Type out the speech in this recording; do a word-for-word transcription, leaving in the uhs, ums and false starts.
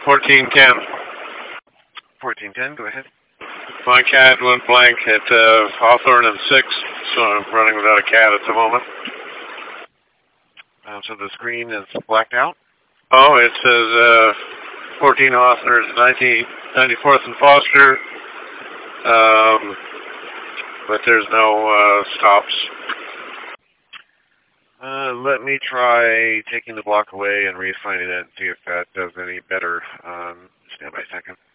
fourteen ten. fourteen ten, go ahead. My cat went blank at uh, Hawthorne and six, so I'm running without a cat at the moment. Um, so the screen is blacked out? Oh, it says uh, fourteen Hawthorne, ninety-fourth and Foster, um, but there's no uh, stops. Uh, let me try taking the block away and reassigning it and see if that does any better. Um, stand by a second.